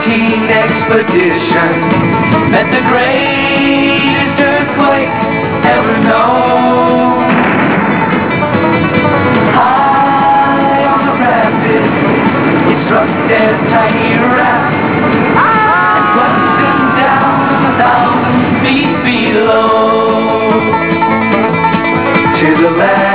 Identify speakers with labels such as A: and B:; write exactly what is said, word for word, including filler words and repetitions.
A: Viking expedition met the greatest earthquake ever known. High on the rapids, it struck their tiny raft and plunged them down a thousand feet below to the land